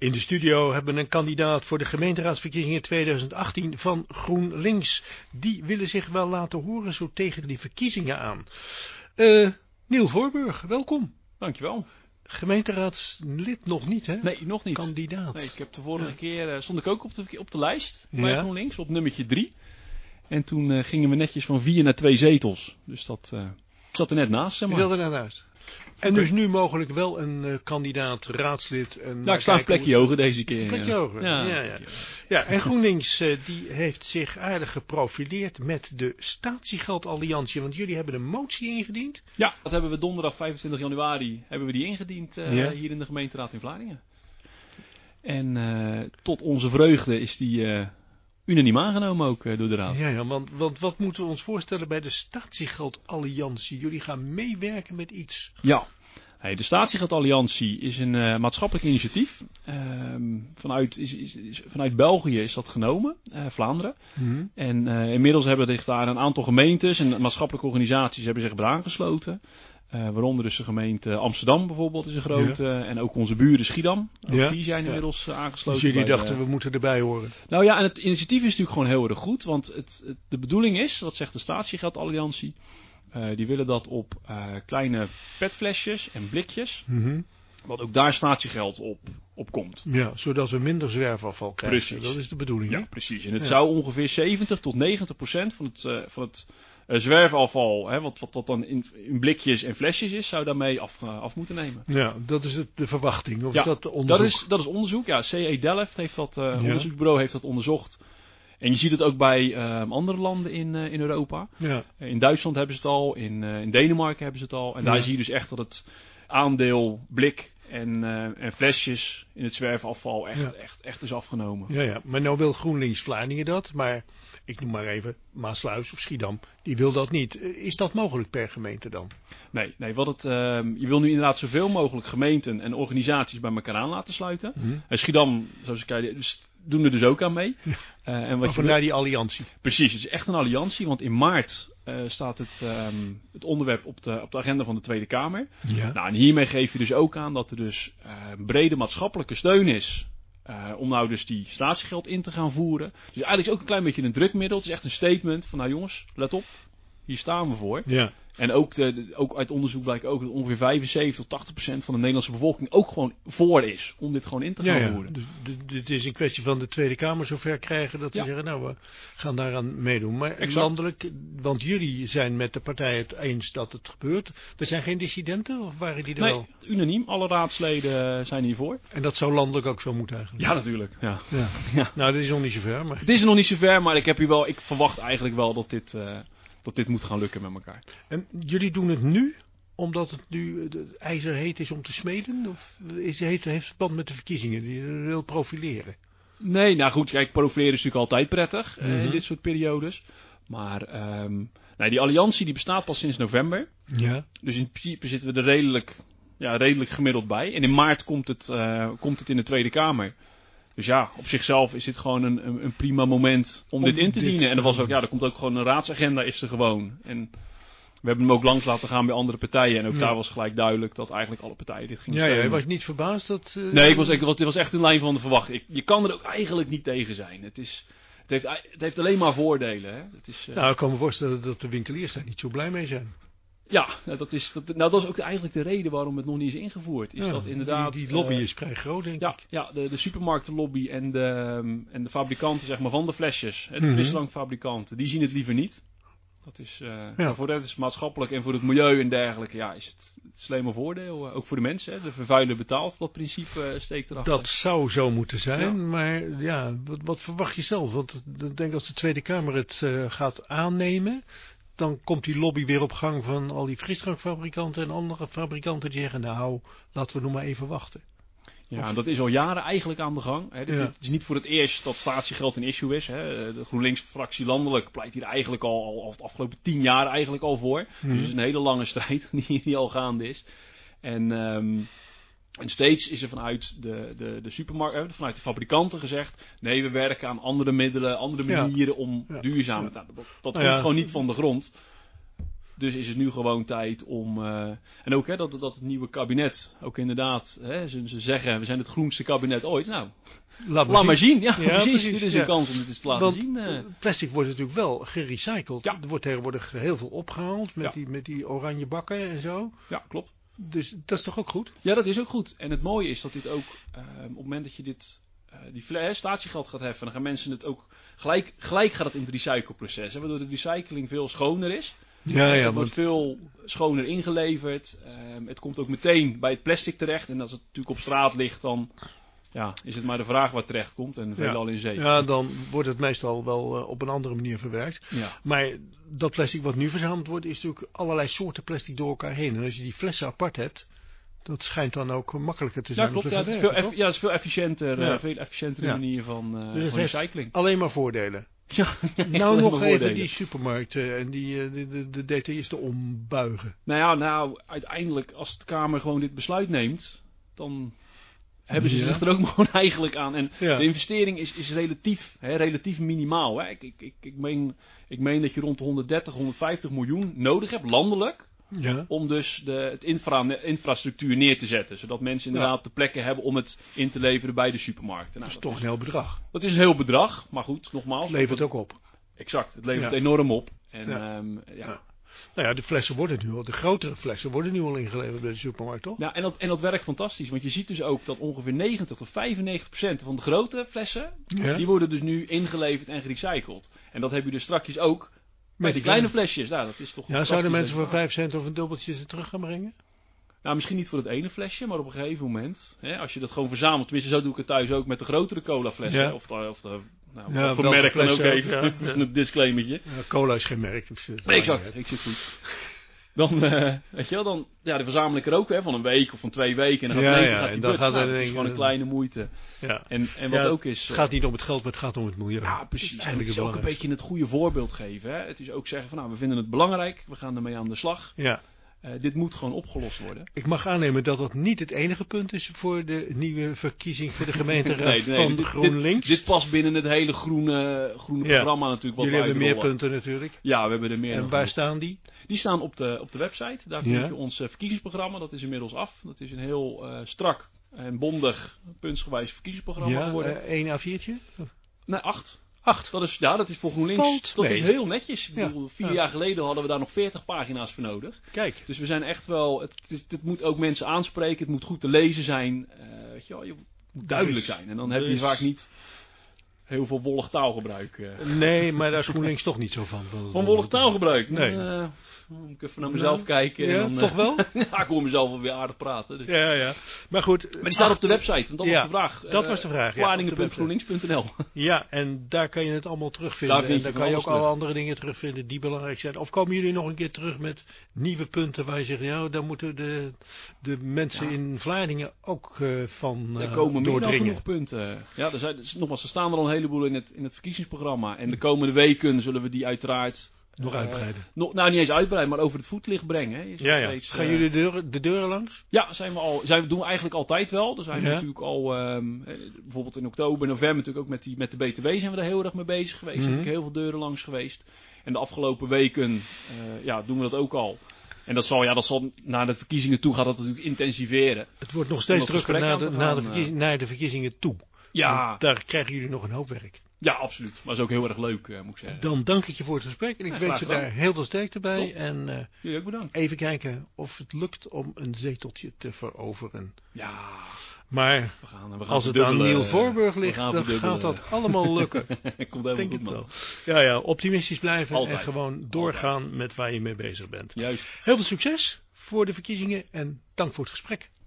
In de studio hebben we een kandidaat voor de gemeenteraadsverkiezingen 2018 van GroenLinks. Die willen zich wel laten horen zo tegen die verkiezingen aan. Niel Voorburg, welkom. Dankjewel. Gemeenteraadslid nog niet, hè? Nee, nog niet. Kandidaat. Nee, ik heb de vorige keer stond ik ook op de lijst bij GroenLinks, op nummertje 3. En toen gingen we netjes van 4 naar 2 zetels. Dus dat zat er net naast, zeg maar. Je zat er net naast. En dus nu mogelijk wel een kandidaat raadslid. Ja, ik sta een plekje hoger deze keer. Een plekje hoger, ja. En GroenLinks die heeft zich aardig geprofileerd met de statiegeldalliantie. Want jullie hebben een motie ingediend. Ja, dat hebben we donderdag 25 januari hebben we die ingediend hier in de gemeenteraad in Vlaardingen. En tot onze vreugde is die unaniem aangenomen ook door de raad. Ja, want wat moeten we ons voorstellen bij de statiegeldalliantie? Jullie gaan meewerken met iets. Ja, de Statiegeldalliantie is een maatschappelijk initiatief. Vanuit België is dat genomen, Vlaanderen. Mm-hmm. En inmiddels hebben zich daar een aantal gemeentes en maatschappelijke organisaties hebben zich erbij aangesloten. Waaronder dus de gemeente Amsterdam bijvoorbeeld is een grote. En ook onze buren Schiedam. Ook die zijn inmiddels aangesloten. Dus jullie dachten we moeten erbij horen. Nou ja, en het initiatief is natuurlijk gewoon heel erg goed. Want de bedoeling is, dat zegt de Statiegeldalliantie. Die willen dat op kleine petflesjes en blikjes. Mm-hmm. Want ook daar statiegeld op komt. Ja, zodat we minder zwerfafval krijgen. Precies. Dat is de bedoeling. Ja, precies. En het zou ongeveer 70 tot 90% van het zwerfafval, wat dan in blikjes en flesjes is, zou daarmee af moeten nemen. Ja, dat is de verwachting. Of is dat onderzoek? Dat is onderzoek. Ja, CE Delft heeft dat, onderzoeksbureau heeft dat onderzocht. En je ziet het ook bij andere landen in Europa. Ja. In Duitsland hebben ze het al, in Denemarken hebben ze het al. En daar zie je dus echt dat het aandeel blik en flesjes in het zwerfafval echt is afgenomen. Ja, maar nou wil GroenLinks Vlaardingen dat, maar ik noem maar even Maasluis of Schiedam, die wil dat niet. Is dat mogelijk per gemeente dan? Nee, je wil nu inderdaad zoveel mogelijk gemeenten en organisaties bij elkaar aan laten sluiten. Mm-hmm. Schiedam, zoals ik zei, doen er dus ook aan mee. Vandaar die alliantie. Precies, het is echt een alliantie, want in maart staat het onderwerp op de agenda van de Tweede Kamer. Ja. Nou, en hiermee geef je dus ook aan dat er dus brede maatschappelijke steun is om nou dus die statiegeld in te gaan voeren. Dus eigenlijk is het ook een klein beetje een drukmiddel. Het is echt een statement van, nou jongens, let op, hier staan we voor. Ja. En ook uit onderzoek blijkt ook dat ongeveer 75 tot 80% van de Nederlandse bevolking ook gewoon voor is om dit gewoon in te gaan voeren. Dus het is een kwestie van de Tweede Kamer zover krijgen dat we zeggen, nou we gaan daaraan meedoen. Maar landelijk, want jullie zijn met de partijen het eens dat het gebeurt. Er zijn geen dissidenten of waren die er wel? Nee, unaniem. Alle raadsleden zijn hiervoor. En dat zou landelijk ook zo moeten eigenlijk? Ja, natuurlijk. Ja. Nou, dat is nog niet zover. Maar... Het is nog niet zover, maar ik verwacht eigenlijk wel dat dit moet gaan lukken met elkaar. En jullie doen het nu, omdat het nu ijzerheet is om te smeden? Of heeft het band met de verkiezingen die je wil profileren? Nee, nou goed, kijk, profileren is natuurlijk altijd prettig in dit soort periodes. Maar die alliantie die bestaat pas sinds november. Ja. Dus in principe zitten we er redelijk gemiddeld bij. En in maart komt het in de Tweede Kamer. Dus ja, op zichzelf is dit gewoon een prima moment om dit in te dienen. En er komt ook gewoon een raadsagenda is er gewoon. En we hebben hem ook langs laten gaan bij andere partijen. En ook daar was gelijk duidelijk dat eigenlijk alle partijen dit gingen steunen. Ja, je was niet verbaasd dat... Nee, dit was echt in lijn van de verwachting. Je kan er ook eigenlijk niet tegen zijn. Het heeft alleen maar voordelen. Hè? Nou, ik kan me voorstellen dat de winkeliers daar niet zo blij mee zijn. Ja, dat is ook eigenlijk de reden waarom het nog niet is ingevoerd. Is dat inderdaad, die lobby is vrij groot, denk ik. Ja, de supermarktenlobby en de fabrikanten zeg maar, van de flesjes, de frisdrankfabrikanten, die zien het liever niet. Dat is, voor dat is maatschappelijk en voor het milieu en dergelijke, is het slimme voordeel. Ook voor de mensen, de vervuiler betaalt, dat principe steekt erachter. Dat zou zo moeten zijn, maar wat verwacht je zelf? Want ik denk als de Tweede Kamer het gaat aannemen, dan komt die lobby weer op gang van al die frisdrankfabrikanten en andere fabrikanten die zeggen, nou, laten we nog maar even wachten. Ja, dat is al jaren eigenlijk aan de gang. Hè. Het is niet voor het eerst dat statiegeld een issue is. Hè. De GroenLinks-fractie landelijk pleit hier eigenlijk al de afgelopen 10 jaar eigenlijk al voor. Dus het is een hele lange strijd die al gaande is. En steeds is er vanuit de supermarkt, vanuit de fabrikanten gezegd, nee, we werken aan andere middelen, andere manieren om duurzaam te... Dat komt gewoon niet van de grond. Dus is het nu gewoon tijd om... en ook dat het nieuwe kabinet ook inderdaad... ze zeggen, we zijn het groenste kabinet ooit. Nou, laat maar zien. Ja, precies. Dit is een kans om dit eens te laten zien. Plastic wordt natuurlijk wel gerecycled. Ja. Er wordt tegenwoordig heel veel opgehaald met die oranje bakken en zo. Ja, klopt. Dus dat is toch ook goed? Ja, dat is ook goed. En het mooie is dat dit ook... op het moment dat je die statiegeld gaat heffen... dan gaan mensen het ook... Gelijk gaat het in het recycleproces. Waardoor de recycling veel schoner is. Het wordt veel schoner ingeleverd. Het komt ook meteen bij het plastic terecht. En als het natuurlijk op straat ligt, dan is het maar de vraag waar het terecht komt. En veelal in zee. Ja, dan wordt het meestal wel op een andere manier verwerkt. Ja. Maar dat plastic wat nu verzameld wordt, is natuurlijk allerlei soorten plastic door elkaar heen. En als je die flessen apart hebt, dat schijnt dan ook makkelijker te zijn. Ja, klopt. Het is veel efficiënter. Veel efficiëntere manier van recycling. Alleen maar voordelen. Ja, nou nog even die supermarkten en de detailisten ombuigen. Nou, uiteindelijk als de Kamer gewoon dit besluit neemt, dan hebben ze zich er ook gewoon eigenlijk aan. En de investering is relatief minimaal. Hè. Ik meen dat je rond de 130, 150 miljoen nodig hebt, landelijk. Ja. Om dus het infrastructuur neer te zetten. Zodat mensen inderdaad de plekken hebben om het in te leveren bij de supermarkten. Dat is toch een heel bedrag. Dat is een heel bedrag, maar goed, nogmaals. Het levert ook op. Exact, het levert enorm op. En, Nou ja, de grotere flessen worden nu al ingeleverd bij de supermarkt, toch? Ja, en dat werkt fantastisch. Want je ziet dus ook dat ongeveer 90 tot 95% van de grote flessen, die worden dus nu ingeleverd en gerecycled. En dat heb je dus straks ook met die kleine flesjes. Nou, dat is toch zouden mensen voor 5 cent of een dubbeltje ze terug gaan brengen? Nou, misschien niet voor het ene flesje, maar op een gegeven moment, als je dat gewoon verzamelt, tenminste zo doe ik het thuis ook met de grotere colaflessen. Ja. Of de voor merk dan ook even. Een disclaimertje. Ja, cola is geen merk. Dus nee, exact. Ik zit goed. Dan, weet je wel, dan, die verzamel ik er ook van een week of van 2 weken. En dan gaat het is gewoon een kleine moeite. Ja. En wat ook is... Het gaat niet om het geld, maar het gaat om het milieu. Ja, precies. En het is ook een beetje het goede voorbeeld geven. Hè. Het is ook zeggen van, we vinden het belangrijk. We gaan ermee aan de slag. Ja. Dit moet gewoon opgelost worden. Ik mag aannemen dat dat niet het enige punt is voor de nieuwe verkiezing voor de gemeenteraad van GroenLinks. Dit past binnen het hele groene programma natuurlijk. Wat jullie hebben meer punten natuurlijk. Ja, we hebben er meer. En waar staan die? Die staan op de website. Daar vind je ons verkiezingsprogramma. Dat is inmiddels af. Dat is een heel strak en bondig puntsgewijs verkiezingsprogramma geworden. 1 A4'tje? Nee, 8. 8. Dat is voor GroenLinks. Dat is heel netjes. Ik bedoel, 4 jaar geleden hadden we daar nog 40 pagina's voor nodig. Kijk. Dus we zijn echt wel... Het moet ook mensen aanspreken. Het moet goed te lezen zijn. Je moet duidelijk zijn. En dan heb je vaak niet heel veel wollig taalgebruik. Nee, maar daar is GroenLinks toch niet zo van. Van wollig taalgebruik? Nee. Moet ik even naar mezelf kijken. Ja, en dan, toch wel? Ja, ik hoor mezelf wel weer aardig praten. Dus. Ja. Maar goed. Maar die staat op de website, want dat was de vraag. Dat was de vraag, Planningen.groenlinks.nl. Ja, en daar kan je het allemaal terugvinden. En daar kan je ook alle andere dingen terugvinden die belangrijk zijn. Of komen jullie nog een keer terug met nieuwe punten waar je zegt, nou, daar moeten de mensen in Vlaardingen ook van er komen meer dan genoeg punten. Ja, er staan er al een heleboel in het verkiezingsprogramma. En de komende weken zullen we die uiteraard... Nog uitbreiden? Niet eens uitbreiden, maar over het voetlicht brengen. Hè. Steeds, gaan jullie de deuren langs? Ja, doen we eigenlijk altijd wel. Er zijn natuurlijk al, bijvoorbeeld in oktober, november natuurlijk ook met de BTW zijn we er heel erg mee bezig geweest. Er zijn natuurlijk heel veel deuren langs geweest. En de afgelopen weken doen we dat ook al. En dat zal naar de verkiezingen toe gaat dat natuurlijk intensiveren. Het wordt nog steeds drukker naar de verkiezingen toe. Ja. Want daar krijgen jullie nog een hoop werk. Ja, absoluut. Maar dat is ook heel erg leuk, moet ik zeggen. Dan dank ik je voor het gesprek. En ik wens je daar heel veel sterkte bij. Top. En jullie ook bedankt. Even kijken of het lukt om een zeteltje te veroveren. Ja. Maar als het aan Niel Voorburg ligt, dan gaat dat allemaal lukken. Komt helemaal goed, man. Ja, optimistisch blijven. Altijd. En gewoon doorgaan met waar je mee bezig bent. Juist. Heel veel succes voor de verkiezingen en dank voor het gesprek.